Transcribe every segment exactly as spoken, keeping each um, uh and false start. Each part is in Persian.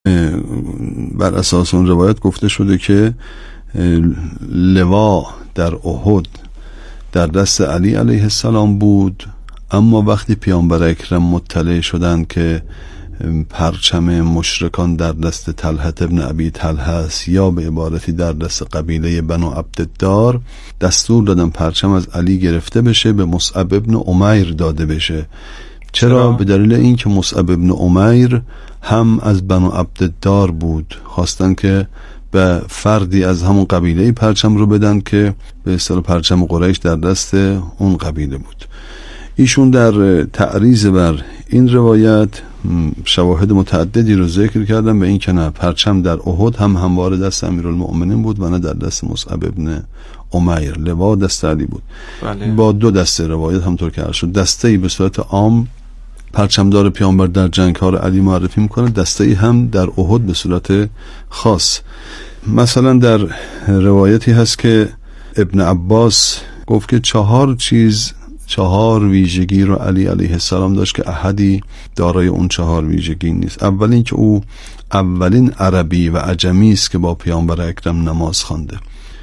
بر اساس اون روایت گفته شده که لوا در احد در دست علی علیه السلام بود، اما وقتی پیامبر اکرم مطلع شدند که پرچم مشرکان در دست طلحه ابن ابی طلحه است، یا به عبارتی در دست قبیله بنو عبدالدار، دستور دادن پرچم از علی گرفته بشه به مصعب ابن عمیر داده بشه. چرا؟ چرا؟ به دلیل این که مصعب ابن عمیر هم از بنو عبدالدار بود، خواستن که به فردی از همون قبیله پرچم رو بدن که به اصطلاح پرچم قریش در دست اون قبیله بود. ایشون در تعریض بر این روایت شواهد متعددی رو ذکر کردن به این که نه، پرچم در احد هم همواره دست امیرالمؤمنین بود و نه در دست مصعب ابن عمیر، لوا دست علی بود. بله. با دو دسته روایت همطور که عرض شد، دسته‌ای به صورت عام پرچمدار پیامبر در جنگ ها رو علی معرفی میکنه، دسته‌ای هم در احد به صورت خاص. مثلا در روایتی هست که ابن عباس گفت که چهار چیز، چهار ویژگی رو علی علیه السلام داشت که احدی دارای اون چهار ویژگی نیست. اول این که او اولین عربی و عجمی است که با پیامبر اکرم نماز خوانده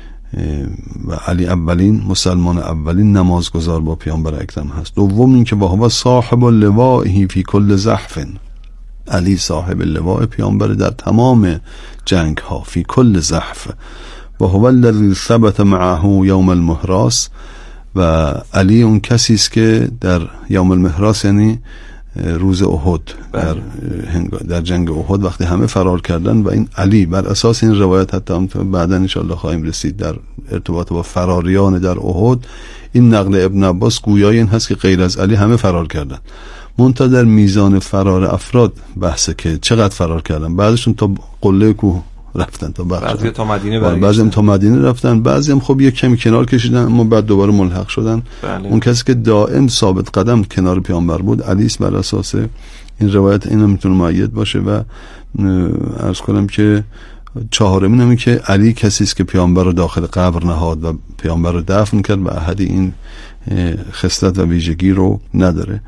و علی اولین مسلمان، اولین نمازگزار با پیامبر اکرم هست. دوم این که با هو صاحب اللواء فی کل زحف، علی صاحب لواء پیامبر در تمام جنگ ها، فی کل زحف، و هو الذی ثبت معه یوم المهراس، و علی اون کسی است که در یوم المهراس یعنی روز احد، در, در جنگ احد وقتی همه فرار کردن و این علی، بر اساس این روایت حتی بعدا انشاءالله خواهیم رسید در ارتباط با فراریان در احد، این نقل ابن عباس گویای این هست که غیر از علی همه فرار کردن. منتها در میزان فرار افراد بحثه که چقدر فرار کردن، بعضیشون تا قله کوه رفتن، تا بعضی تا مدینه برگشتن، بعضی هم تا مدینه رفتن، بعضی هم خب یک کمی کنار کشیدن اما بعد دوباره ملحق شدن. بله. اون کسی که دائم ثابت قدم کنار پیامبر بود علی است. بر اساس این روایت اینا میتونه مؤید باشه. و عرض کنم که چهارمین هم که علی کسی است که پیامبر رو داخل قبر نهاد و پیامبر رو دفن کرد و احدی این خصلت و ویژگی رو نداره.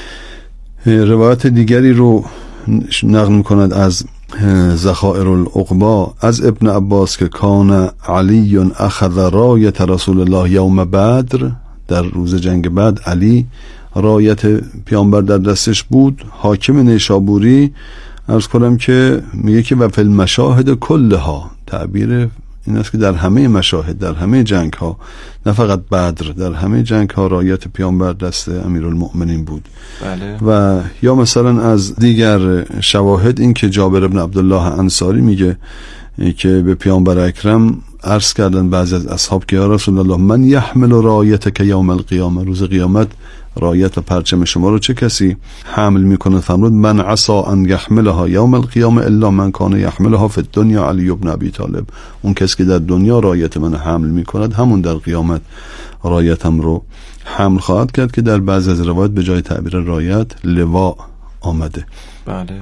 روایت دیگری رو نقل میکند از ذخائر العقبا از ابن عباس که کان علی اخذ رایت رسول الله یوم بدر، در روز جنگ بدر علی رایت پیامبر در دستش بود. حاکم نیشابوری عرض کنم که میگه که و فی المشاهد کلها، تعبیر این است که در همه مشاهد، در همه جنگ ها، نه فقط بدر، در همه جنگ ها رایت پیامبر دست امیرالمؤمنین بود. بله. و یا مثلا از دیگر شواهد این که جابر بن عبدالله انصاری میگه که به پیامبر اکرم عرض کردن بعضی از اصحاب که یا رسول الله من یحمل رایتک یوم القیامه، روز قیامت رایت و پرچم شما رو چه کسی حمل میکنه؟ فرمود من عصا ان یحملها یوم القیامه الا من کان یحملها فی الدنیا علی بن ابی طالب، اون کسی که در دنیا رایت من حمل میکند همون در قیامت رایتم رو حمل خواهد کرد، که در بعض از روایات به جای تعبیر رایت لوا آمده. بله.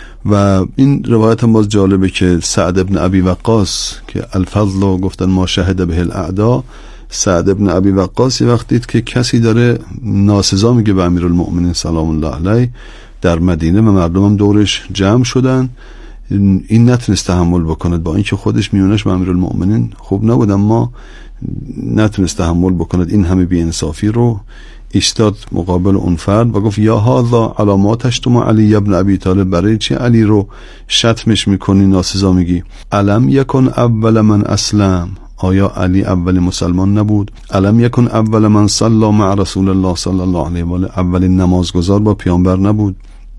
و این روایت هم باز جالبه که سعد ابن ابی وقاص که الفضل گفتن ما شهد به الاعدا، سعد ابن ابی وقاص وقتی دید که کسی داره ناسزا میگه به امیرالمؤمنین سلام الله علیه در مدینه و مردم هم دورش جمع شدن، این نتونست تحمل بکند، با اینکه خودش میونش به امیرالمؤمنین خوب نبود اما نتونست تحمل بکند این همه بی‌انصافی رو، ایستاد مقابل اون فرد و گفت یا هذا علاماتش تو ما علی ابن ابی طالب، برای چی علی رو شتمش میکنی، ناسزا میگی؟ علم یکن اول من اسلم، آیا علی اول مسلمان نبود؟ علم یکن اول من صلی مع رسول الله صلی الله علیه و آله، اولین نمازگزار با پیامبر نبود؟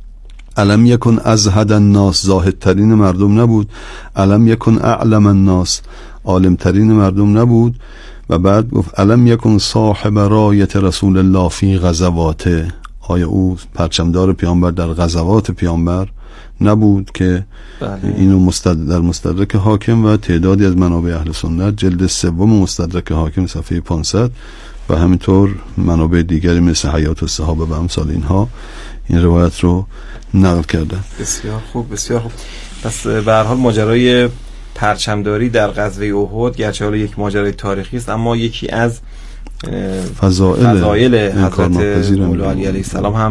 علم یکن ازهد الناس، زاهدترین مردم نبود؟ علم یکن اعلم الناس، عالمترین مردم نبود؟ و بعد گفت علم یکن صاحب رایت رسول الله فی غزواته، آیا او پرچمدار پیامبر در غزوات پیامبر نبود؟ که بله. اینو مستد... در مستدرک حاکم و تعدادی از منابع اهل سنت، جلد سوم مستدرک حاکم صفحه پانصد و همینطور منابع دیگری مثل حیات الصحابه و امثال اینها این روایت رو نقل کردن. بسیار خوب، بسیار خوب. پس به هر حال ماجرای پرچمداری در غزوه احد گرچه حالا یک ماجرای تاریخی است اما یکی از فضائل, فضائل حضرت مولا علی علیه السلام هم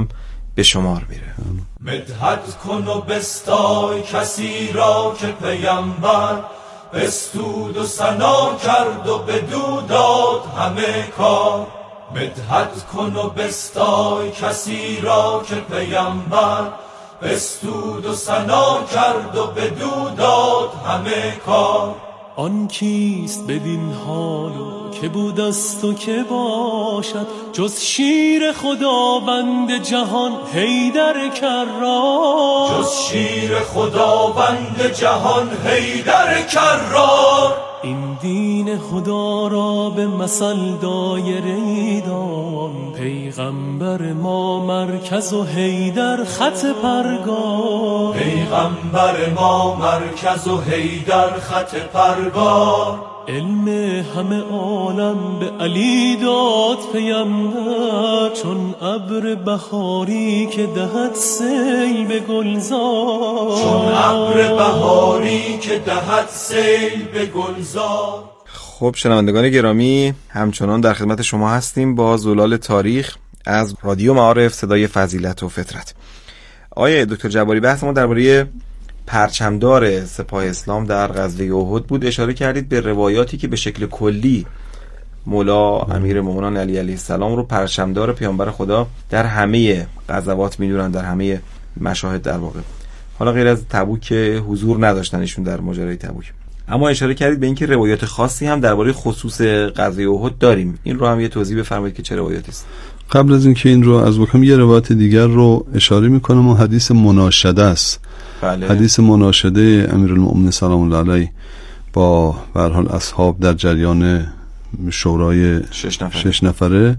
به شمار میره. مدحت کن و بستای کسی را که پیامبر بستود و ثنا کرد و بدو داد همه کار. مدحت کن و بستای کسی را که پیامبر بستود و ثنا کرد و بدو داد همه کار. آن کیست بدین حالو که بودست و که باشد جز شیر خداوند جهان حیدر کرار. جز شیر خداوند جهان حیدر کرار. این دین خدا را به مثل دایره دان پیغمبر ما مرکز و حیدر خط پرگار. پیغمبر ما مرکز و حیدر خط پرگار. علم همه عالم به علی داد پیامبر چون ابر بهاری که دهد سیل به گلزار. چون ابر بهاری که دهد سیل به گلزار. خب شنوندگان گرامی، همچنان در خدمت شما هستیم با زلال تاریخ از رادیو معارف صدای فضیلت و فطرت. آیه دکتر جباری، بحث ما درباره پرچمدار سپاه اسلام در غزوه احد بود. اشاره کردید به روایاتی که به شکل کلی مولا امیرالمومنین علی علیه السلام رو پرچمدار پیامبر خدا در همه غزوات میدونن، در همه مشاهد در واقع. حالا غیر از تبوک که حضور نداشتن ایشون در ماجرای تبوک، اما اشاره کردید به اینکه روایات خاصی هم درباره خصوص غزوه احد داریم. این رو هم یه توضیح بفرمایید که چه روایاتی است. قبل از اینکه این رو از بکنم یه روایت دیگر رو اشاره میکنم و حدیث مناشده است. بله. حدیث مناشده امیرالمومنین سلام الله علیه با به هر حال اصحاب در جریان شورای شش نفره, شش نفره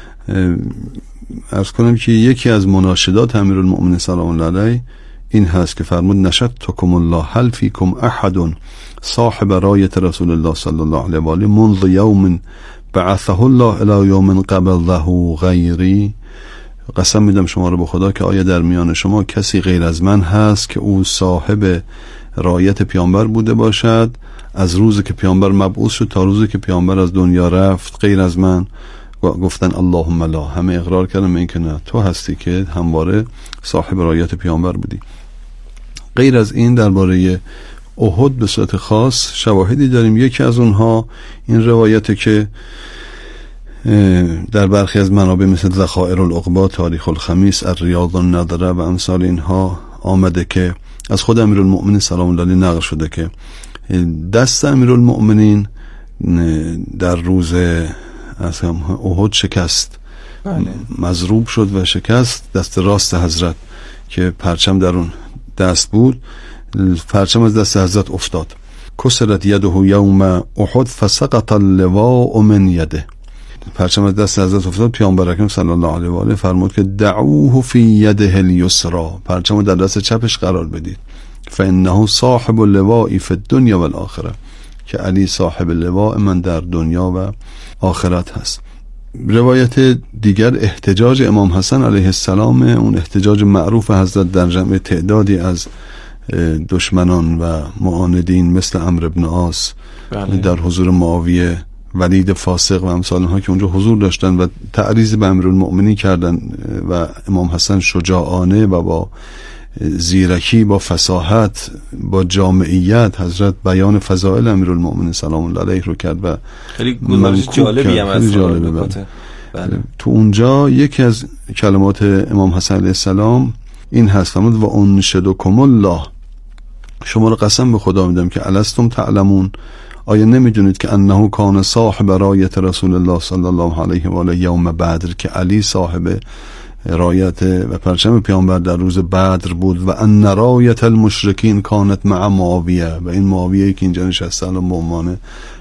عرض کنم که یکی از مناشدات امیرالمومنین سلام الله علیه این هست که فرمود نشدتکم الله هل فیکم احد صاحب رایت رسول الله صلی الله علیه و آله منذ یوم بعثه الله الی یوم قبضه غیری. قسم میدم شما رو به خدا که آیا در میان شما کسی غیر از من هست که او صاحب رایت پیامبر بوده باشد از روزی که پیامبر مبعوث شد تا روزی که پیامبر از دنیا رفت غیر از من؟ گفتن اللهم لا. همه اقرار کردن این که نه، تو هستی که همواره صاحب رایت پیامبر بودی. غیر از این درباره احد به صورت خاص شواهدی داریم. یکی از اونها این روایته که در برخی از منابع مثل ذخائر العقبا، تاریخ الخمیس، الریاض النادره و امثال اینها آمده که از خود امیرالمؤمنین سلام الله علیه نقل شده که دست امیرالمؤمنین در روز احد شکست. بله. مضروب شد و شکست دست راست حضرت که پرچم در اون دست بود. پرچم از دست حضرت افتاد. کسرت یده یوم احد فسقط اللواء من یده. پرچم از دست حضرت افتاد. پیامبر اکرم صلی الله علیه و آله فرمود که دعوه فی یده الیسرا، پرچم در دست چپش قرار بدید. فانه صاحب اللواء فی الدنیا و الاخره، که علی صاحب لواء من در دنیا و آخرت هست. روایت دیگر احتجاج امام حسن علیه السلام، اون احتجاج معروف حضرت در جمع تعدادی از دشمنان و معاندین مثل عمرو بن عاص. بله. در حضور معاویه، ولید فاسق و امثال ها که اونجا حضور داشتن و تعریض به امیرالمؤمنین کردن و امام حسن شجاعانه و با زیرکی، با فصاحت، با جامعیت حضرت بیان فضائل امیرالمؤمنین سلام الله علیه رو کرد و خیلی گزارش جالبی هم از جالبه. بله. تو اونجا یکی از کلمات امام حسن علیه السلام این هست، فرمود و انشدکم الله، شما رو قسم به خدا میدم که الستم تعلمون، آیا نمیدونید که انه کان صاحب رایت رسول الله صلی الله علیه و آله یوم بدر، که علی صاحب رایت و پرچم پیامبر در روز بدر بود و ان رایت المشرکین کانت مع معاویه، و این معاویه که اینجا نشسته الان به عنوان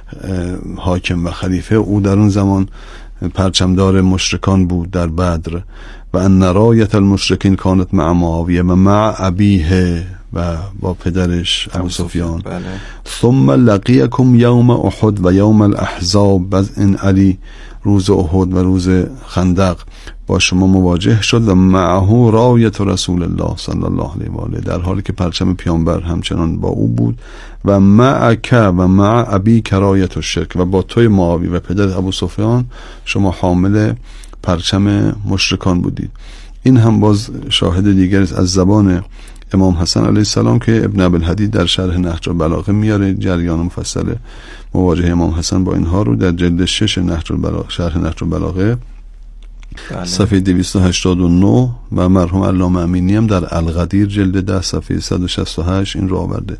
حاکم و خلیفه، او در اون زمان پرچمدار مشرکان بود در بدر. و ان رایت المشرکین کانت مع معاویه و مع ابیه، و با پدرش ابو سفیان. بله. ثم لقیکم یوم احد و یوم الاحزاب، بعد این علی روز احد و روز خندق با شما مواجه شد و معه رایت رسول الله صلی الله علیه و آله، در حالی که پرچم پیامبر همچنان با او بود. و معک و مع ابی رایت الشرک، و با توی معاوی و پدر ابو سفیان شما حامل پرچم مشرکان بودید. این هم باز شاهد دیگری است از زبان امام حسن علیه السلام که ابن ابوالحدید در شرح نهج البلاغه میاره جریان مفصل مواجهه امام حسن با اینها رو در جلد شش نهج البلاغه، شرح نهج البلاغه بله. صفحه دویست و هشتاد و نه و مرحوم علامه امینی هم در القدیر جلد ده صفحه صد و شصت و هشت این رو آورده.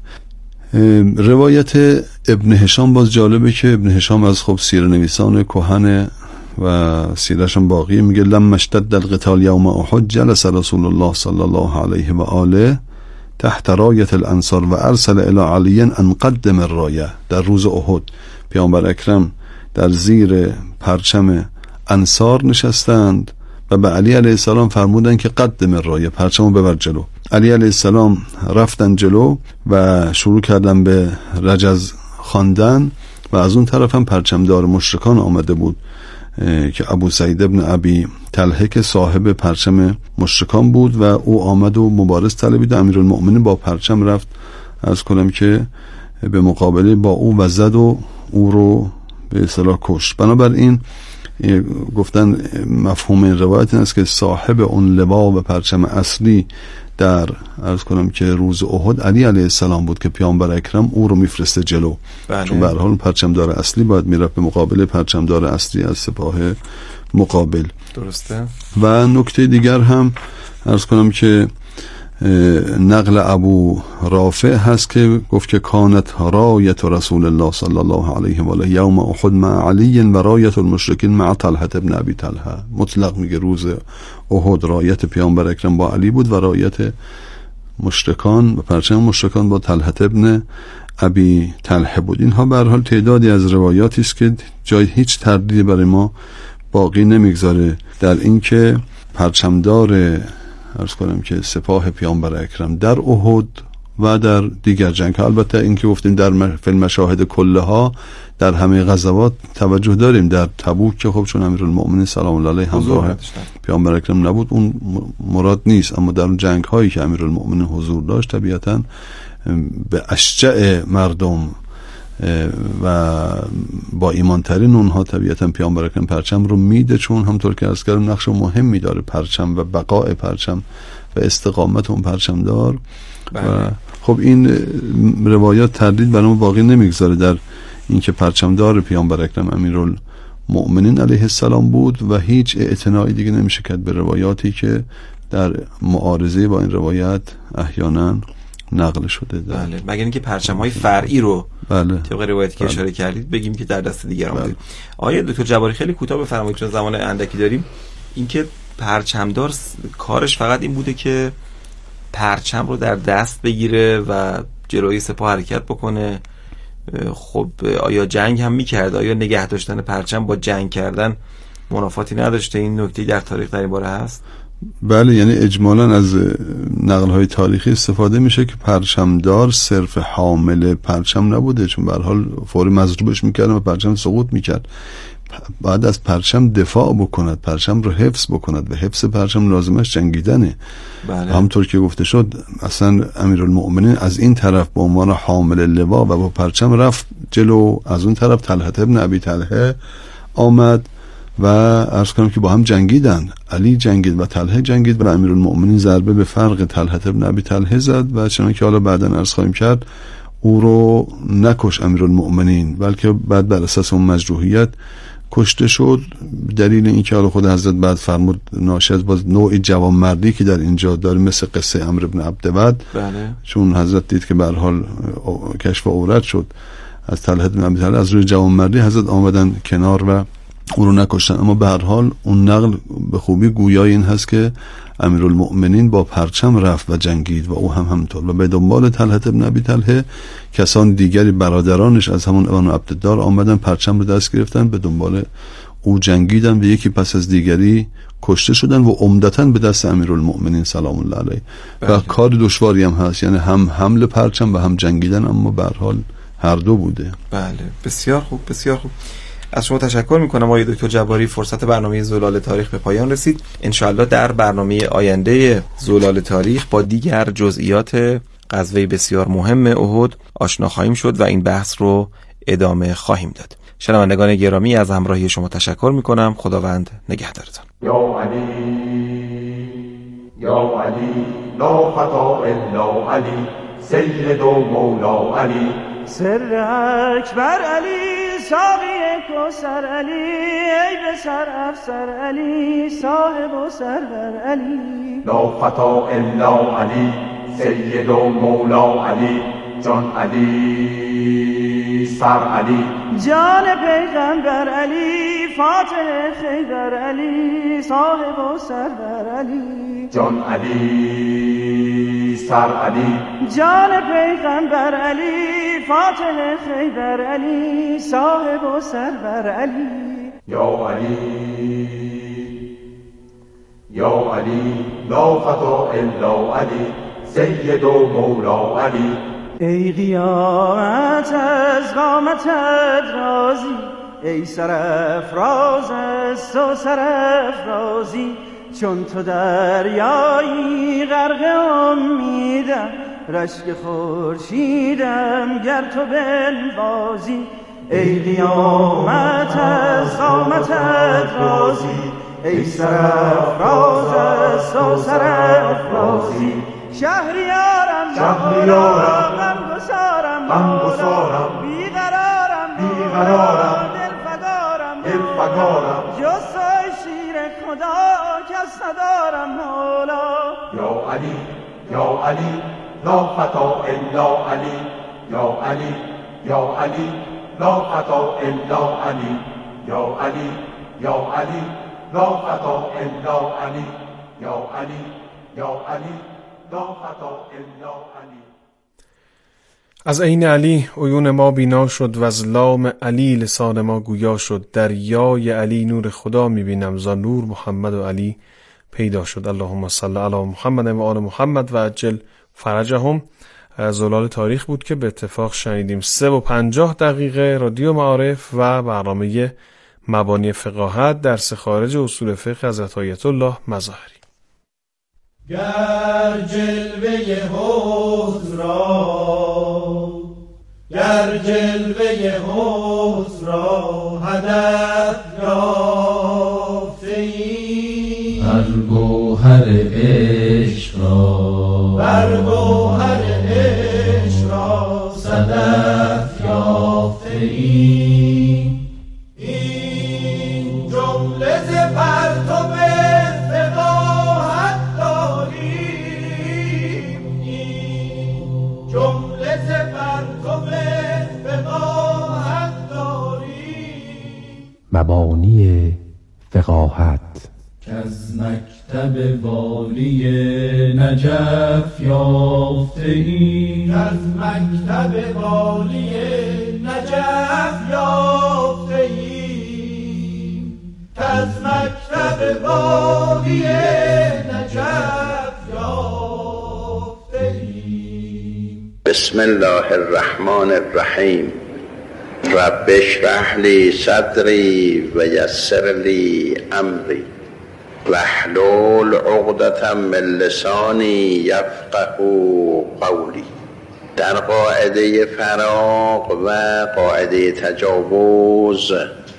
روایت ابن هشام باز جالبه که ابن هشام از خب سیر نویسان کهن و سیرش هم باقیه، میگه لما اشتد القتال یوم احد جلس رسول الله صلی الله علیه و آله تحت رایت الانصار و ارسل الی علی ان قدم الرایه. در روز احد پیامبر اکرم در زیر پرچم انصار نشستند و به علی علیه السلام فرمودن که قدم الرایه، پرچمو ببر جلو. علی علیه السلام رفتن جلو و شروع کردن به رجز خواندن و از اون طرف هم پرچمدار مشرکان آمده بود که ابو سعید ابن ابی طلحه که صاحب پرچم مشرکان بود و او آمد و مبارز طلبید. امیرالمؤمنین با پرچم رفت عرض کنم که به مقابله با او و زد و او رو به اصطلاح کشت. بنابراین گفتن مفهوم این روایت این است که صاحب اون لوا و پرچم اصلی در عرض کنم که روز احد علی علیه السلام بود که پیامبر اکرم او رو میفرسته جلو. بله. چون به هر حال پرچمدار اصلی باید میرفت به مقابله پرچمدار اصلی از سپاه مقابل. درسته. و نکته دیگر هم عرض کنم که نقل ابو رافع هست که گفت که کانت رایت رسول الله صلی الله علیه و آله یوم احد مع علی و رایت المشرکین مع طلحه ابن ابی طلحه. مطلق میگه روز احد رایت پیامبر اکرم با علی بود و رایت مشرکان و پرچم مشرکان با طلحه ابن ابی طلحه بود. اینها به هر حال تعدادی از روایاتی است که جای هیچ تردیدی برای ما باقی نمیگذاره در اینکه پرچمدار عرض کنم که سپاه پیامبر اکرم در احد و در دیگر جنگ ها، البته این که گفتیم در فیلم مشاهد کله ها در همه غزوات توجه داریم، در تبوک که خب چون امیرالمؤمنین سلام الله علیه همراه پیامبر اکرم نبود اون مراد نیست، اما در اون جنگ هایی که امیرالمؤمنین حضور داشت طبیعتا به اشجع مردم و با ایمان ترین اونها طبیعتا پیامبر اکرم پرچم رو میده، چون همطور که عرض کردم نقش مهمی داره پرچم و بقاء پرچم و استقامت اون پرچم دار. و خب این روایات تردید برای ما باقی نمیگذاره در اینکه پرچمدار پیامبر اکرم امیرالمؤمنین علیه السلام بود و هیچ اعتنایی دیگه نمیشه کرد به روایاتی که در معارضه با این روایت احیانا نقل شده. بله، مگر اینکه پرچم‌های فرعی رو بله طبق روایتی که اشاره کردید بگیم که در دست دیگران بوده. آقای دکتر جباری خیلی کوتاه بفرمایید چون زمان اندکی داریم، اینکه پرچمدار کارش فقط این بوده که پرچم رو در دست بگیره و جلوی سپاه حرکت بکنه. خب آیا جنگ هم می‌کرد؟ آیا نگه داشتن پرچم با جنگ کردن منافاتی نداشته؟ این نکته در تاریخ در این باره هست؟ بله، یعنی اجمالاً از نقل‌های تاریخی استفاده میشه که پرچمدار صرف حامل پرچم نبوده، چون به هر حال فوری مضروبش میکردن و پرچم سقوط میکرد. بعد از پرچم دفاع بکند، پرچم رو حفظ بکند و حفظ پرچم لازمش جنگیدنه. بله. همطور که گفته شد اصلا امیرالمؤمنین از این طرف به عنوان حامل لوا و با پرچم رفت جلو، از اون طرف طلحه ابن ابی طلحه آمد و عرض کنم که با هم جنگیدن. علی جنگید و طلحه جنگید و امیرالمؤمنین ضربه به فرق طلحه ابن ابی طلحه زد و چنانکه که حالا بعداً عرض خواهیم کرد او رو نکش امیرالمؤمنین، بلکه بعد بر اساس اون مجروحیت کشته شد. دلیل این که حالا خود حضرت بعد فرمود ناشی از باز نوع جوانمردی که در اینجا داره، مثل قصه عمرو بن عبدود. بله. چون حضرت دید که به هر حال کشف عورت شد از طلحه بن ابی طلحه، از روی جوانمردی حضرت آمدن کنار و او رو نکشتن. اما به هر حال اون نقل به خوبی گویای این هست که امیرالمؤمنین با پرچم رفت و جنگید و او هم همینطور و به دنبال طلحه ابن ابی طلحه کسان دیگری برادرانش از همون ابن عبدالدار آمدن پرچم رو دست گرفتن به دنبال او جنگیدن و یکی پس از دیگری کشته شدن و عمدتاً به دست امیرالمؤمنین سلام الله علیه. و کار دشواری هم هست، یعنی هم حمل پرچم و هم جنگیدن، اما به هر حال هر دو بوده. بله، بسیار خوب بسیار خوب. از شما تشکر میکنم آقای دکتر جباری. فرصت برنامه زلال تاریخ به پایان رسید. انشاءالله در برنامه آینده زلال تاریخ با دیگر جزئیات غزوه بسیار مهم احد آشنا خواهیم شد و این بحث رو ادامه خواهیم داد. شنوندگان گرامی از همراهی شما تشکر میکنم. خداوند نگهدارتان. یا علی یا علی لا خطا الا علی سید و مولا علی سر اکبر علی ساقی کوثر علی ای به سر افسر علی صاحب و سرور علی لا خطا الا علی سید و مولا علی جان علی سر علی جان پیغمبر علی فاتح خیبر علی صاحب و سرور علی جان علی سر علی جان پیغمبر علی فاتح خیبر علی صاحب و سرور علی یا علی یا علی لا خطا الا علی سید و مولا علی ای قیامت از قامتت راضی ای سرافراز از تو سرافرازی چون تو دریایی غرق امیدم رشک خورشیدم گر تو بنوازی ای قیامت از قامتت راضی ای سرافراز از تو سرافرازی شهریارم شهریارم غمگسارم غمگسارم بیقرارم بیقرارم دلفگارم دلفگارم جز توی شیر خدا کس ندارم مولا یا علی یا علی لا خطا الا علی یا علی یا علی لا خطا الا علی یا علی یا علی لا خطا الا علی یا علی یا علی لا خطا الا علی. از عین علی عیون ما بینا شد و از لام علی لسان ما گویا شد. دریای علی نور خدا میبینم ز نور محمد و علی پیدا شد. اللهم صل علی محمد و آل محمد و عجل فرجهم. زلال تاریخ بود که به اتفاق شنیدیم. سه و پنجاه دقیقه رادیو معارف و برنامه مبانی فقاهت درس خارج اصول فقه حضرت آیت الله مظاهری. گر جلوه حسن را گر جلوه حسن را هدف یافته ای بر گوهر عشق را بر گوهر عشق را صدف یافته ای این جمله ز پرتو فقاهت داریم این جمله ز پرتو فقاهت داریم مبانی فقاهت که از مکتب والی نجف یافته ای از مکتب والی نجف یافته ای از مکتب والی نجف یافته ای. بسم الله الرحمن الرحیم. رب اشرح لی صدری و یسر لی امری واحلل عقدة من لسانی یفقهوا قولی. در قاعده فراق و قاعده تجاوز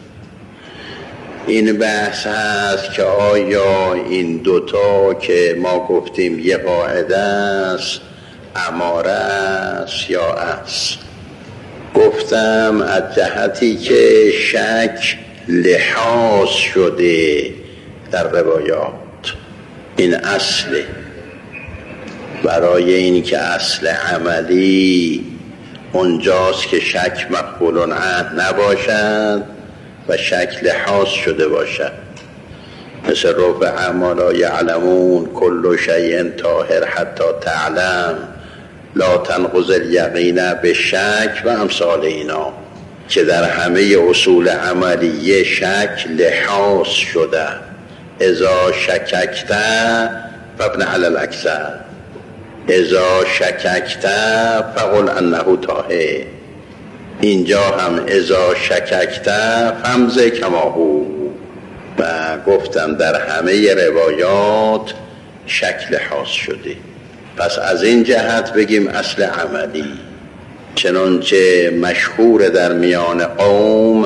این بحث هست که آیا این دوتا که ما گفتیم یه قاعده است اماره است یا است. گفتم از جهتی که شک لحاظ شده در روایات این اصله. برای این که اصل عملی اونجاست که شک مقبول عنه نباشد و شک لحاظ شده باشد. مثل رفع اعمال لا یعلمون کل شیء طاهر حتی تعلم لا تنقض الیقین به شک و امثال اینا که در همه اصول عملیه شک لحاظ شده. اذا شککت فابن علی الاکثر اذا شککت فقل انه طاهر. اینجا هم اذا شککت فمزه کما هو. و گفتم در همه روایات شک لحاظ شده. پس از این جهت بگیم اصل عملی چنانچه مشهور در میان قوم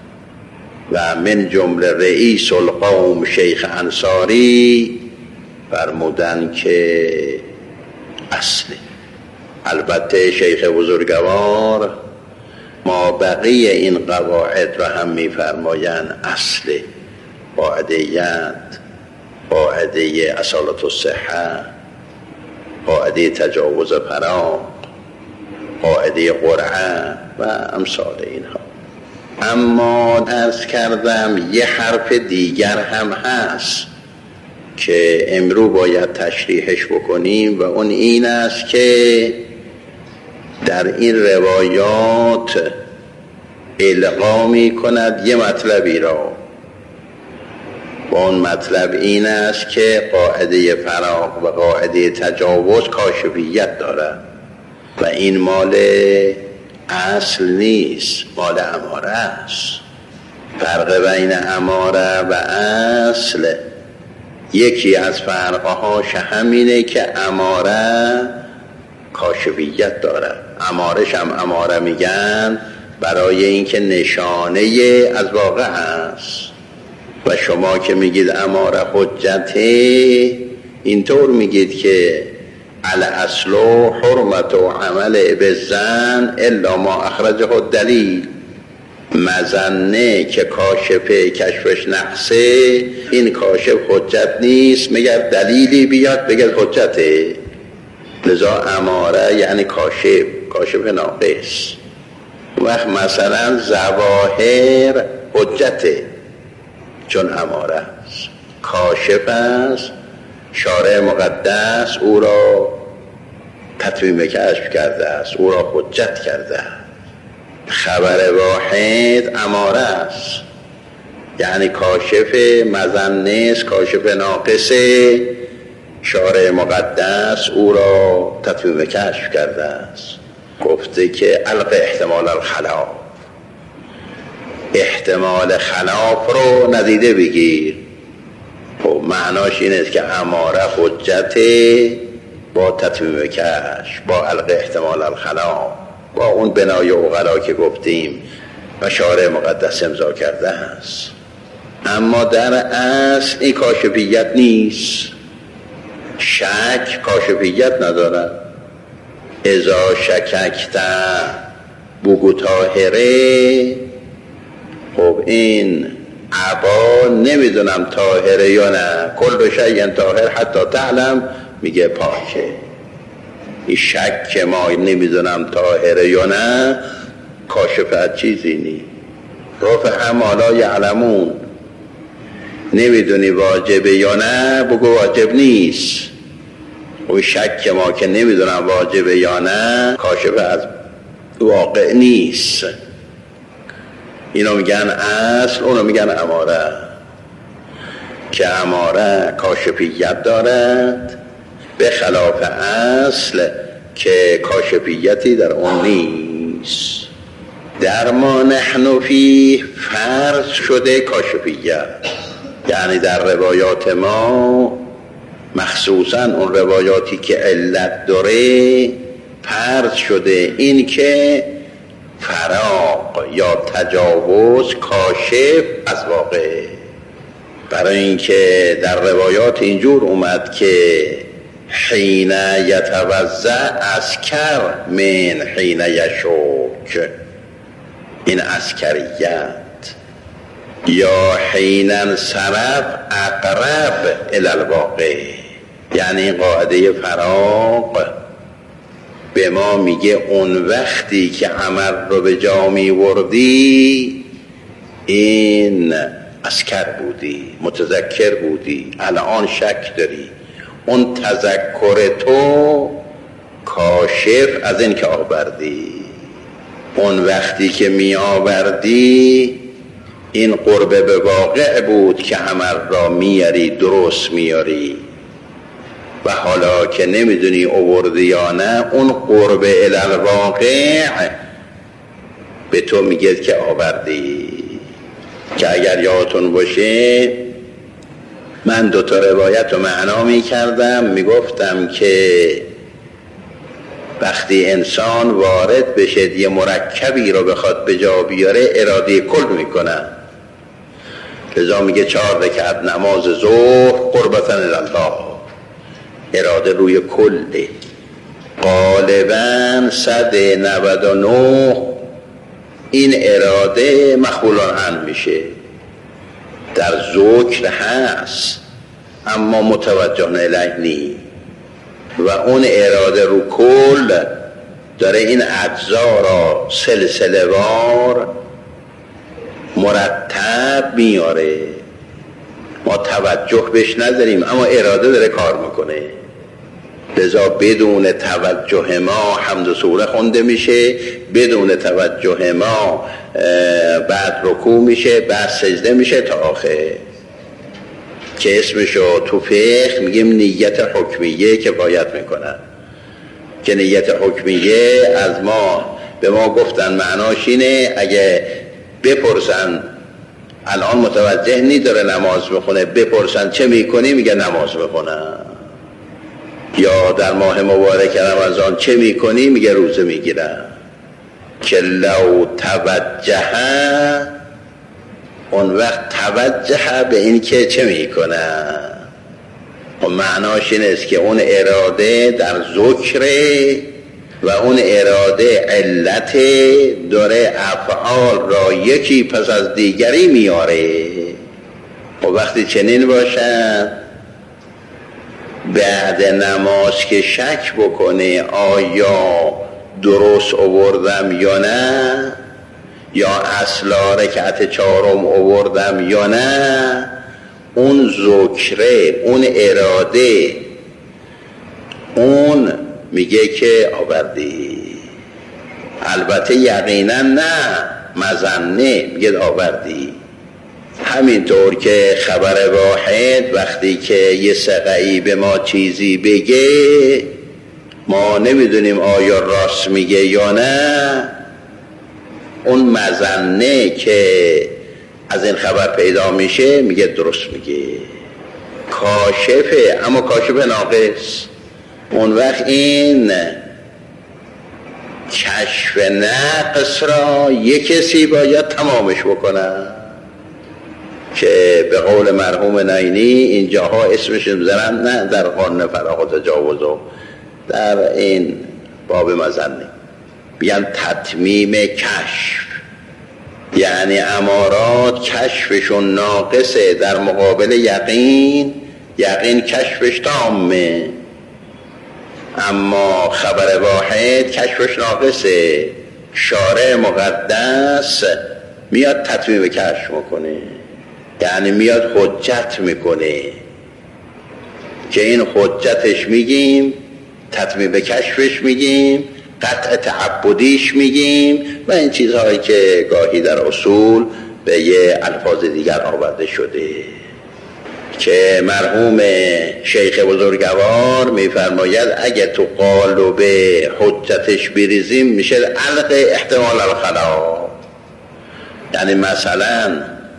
و من جمله رئیس القوم شیخ انصاری فرمودن که اصله. البته شیخ بزرگوار ما بقیه این قواعد را هم میفرمایند اصله. قاعده ید، قاعده اصالت الصحه، قاعده تجاوز فراغ، قاعده قرعه و امثال اینها. اما عرض کردم یه حرف دیگر هم هست که امرو باید تشریحش بکنیم و اون این است که در این روایات القا می کند یه مطلبی را و اون مطلب این است که قاعده فراغ و قاعده تجاوز کاشفیت دارد و این مال اصل نیست، مال اماره است. فرق بین اماره و اصل یکی از فرقهاش همینه که اماره کاشفیت دارد. امارش هم اماره میگن برای اینکه نشانه از واقع است و شما که میگید اماره حجته اینطور میگید که الاصل حرمت و عمل بالظن الا ما اخرجه الدلیل. مظنه که کاشفه کشفش نقصه، این کاشف حجت نیست مگر دلیلی بیاد بگه حجته. لذا اماره یعنی کاشف، کاشف ناقص. وقت مثلا ظواهر حجته چون اماره است، کاشف است. شارع مقدس او را تتمیم کشف کرده است، او را حجت کرده است. خبر واحد اماره است یعنی کاشف مظنه است، کاشف ناقصه. شارع مقدس او را تتمیم کشف کرده است. گفته که الق احتمال الخلاف، احتمال خلاف رو ندیده بگیر. خب معناش این است که اماره حجت با تتمیم کشف، با الق احتمال الخلاف، با اون بنای عقلا که گفتیم و شارع مقدس امضا کرده است. اما در اصل این کاشفیت نیست. شک کاشفیت نداره. اذا شککت بگو طاهره. خب این عبا نمیدونم طاهره یا نه، کل شیء طاهر حتی تعلم میگه پاکه. این شک که ما نمیدونم طاهره یا نه کاشفت چیزی نی. رفع ما لا یعلمون، نمیدونی واجبه یا نه بگو واجب نیست. و شک ما که نمیدونم واجبه یا نه کاشف از واقع نیست. اینو میگن اصل، اونو میگن اماره، که اماره کاشفیت دارد به خلاف اصل که کاشفیتی در اون نیست. در ما نحن فی فرض شده کاشفیت، یعنی در روایات ما مخصوصا اون روایاتی که علت داره فرض شده این که فراق یا تجاوز کاشف از واقع. برای اینکه در روایات اینجور اومد که حین یتوضع اسکر من حین یشک، این اسکریت، یا حین انصرف اقرب الی الواقع، یعنی این قاعده فراق به ما میگه اون وقتی که عمل رو به جا میوردی این اسکر بودی، متذکر بودی، الان شک داری. اون تذکر تو کاشف از این که آوردی. اون وقتی که می آوردی این قربه به واقع بود که عمل را میاری، درست میاری. و حالا که نمیدونی آوردی یا نه، اون قربه الالواقع به تو میگه که آوردی. که اگر یادتون باشه من دو تا روایت رو معنا میکردم، میگفتم که وقتی انسان وارد بشه یه مرکبی رو بخواد به جا بیاره اراده کل میکنه. لذا میگه چهار رکعت نماز ظهر قربتن الله، اراده روی کله. غالبا صد نود و نه این اراده مخولان هم میشه، در ذکر هست اما متوجه الیه نی و اون اراده رو کل داره این اجزا را سلسله وار مرتب میاره. ما توجه بهش نداریم اما اراده داره کار میکنه، لذا بدون توجه ما حمد و سوره خونده میشه، بدون توجه ما بعد رکوع میشه، بعد سجده میشه تا آخر، که اسمشو تو فقه میگیم نیت حکمیه کفایت میکنن. که نیت حکمیه از ما به ما گفتن معناش اینه اگه بپرسن الان متوجه نی داره نماز بخونه، بپرسن چه میکنی میگه نماز بخونم، یا در ماه مبارک رمضان چه میکنی میگه روزه میگیرم. که لو توجه اون وقت توجه به این که چه میکنه و معناش این است که اون اراده در ذکره و اون اراده علت داره افعال را یکی پس از دیگری میاره. و وقتی چنین باشد بعد نماز که شک بکنه آیا درست آوردم یا نه، یا اصلا رکعت چهارم آوردم یا نه، اون ذکره اون اراده اون میگه که آوردی. البته یقینا نه، مظنه میگه آوردی. همینطور که خبر واحد وقتی که یه سقعی به ما چیزی بگه ما نمیدونیم آیا راست میگه یا نه، اون مظنه که از این خبر پیدا میشه میگه درست میگه. کاشفه اما کاشف ناقص. اون وقت این کشف نقص را یک کسی باید تمامش بکنه، که به قول مرحوم ناینی اینجاها اسمش میذارن نه در قانون فراغ و تجاوز و در این باب مظنه بیان تتمیم کشف، یعنی امارات کشفشون ناقصه در مقابل یقین، یقین کشفش تامه، اما خبر واحد کشفش ناقصه. شارع مقدس میاد تتمیم کشف میکنه، یعنی میاد حجت میکنه، که این حجتش میگیم، تتمیم کشفش میگیم، قطع تعبدیش میگیم و این چیزهایی که گاهی در اصول به یه الفاظ دیگر آورده شده. که مرحوم شیخ بزرگوار میفرماید اگه تو قالب حجتش بریزیم میشه علق احتمال الخلاف. یعنی مثلا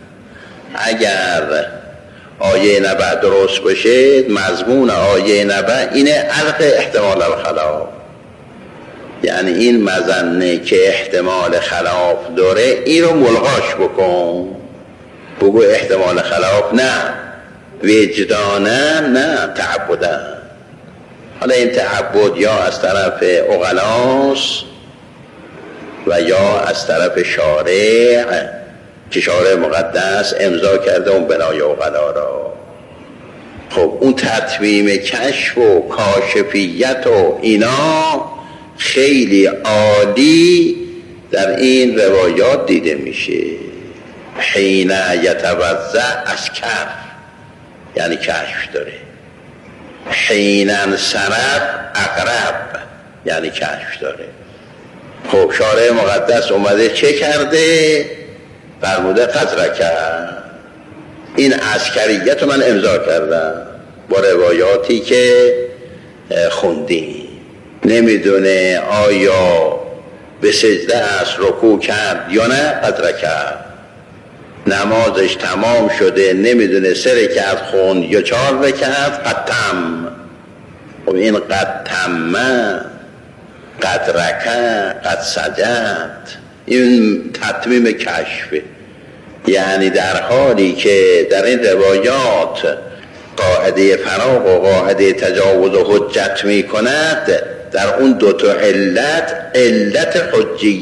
اگر آیه نبع درست باشه مضمون آیه نبع اینه علق احتمال الخلاف، یعنی این مظنه که احتمال خلاف داره این رو ملغاش بکن، بگو احتمال خلاف نه، وجدانه نه، تعبده. حالا این تعبد یا از طرف عقلاست و یا از طرف شارع که شارع مقدس امضا کرده اون بنای عقلا را. خب اون تتمیم کشف و کاشفیت و اینا خیلی عالی در این روایات دیده میشه. حین یتوضع از کف یعنی کشف داره، حین انصرف اقرب یعنی کشف داره. خب شارع مقدس اومده چه کرده؟ فرموده قدر کرد، این عسکریت رو من امضا کردم با روایاتی که خوندیم. نمیدونه آیا به سجده است رکوع کرد یا نه، قدر کرد. نمازش تمام شده نمیدونه سه رکعت خوند یا چهار رکعت، قدتم. خب این قدتم قد رکع قد سجد این تتمیم کشفه، یعنی در حالی که در این روایات قاعده فراق و قاعده تجاوز و حجت می کند، در اون دوتا علت، علت حجی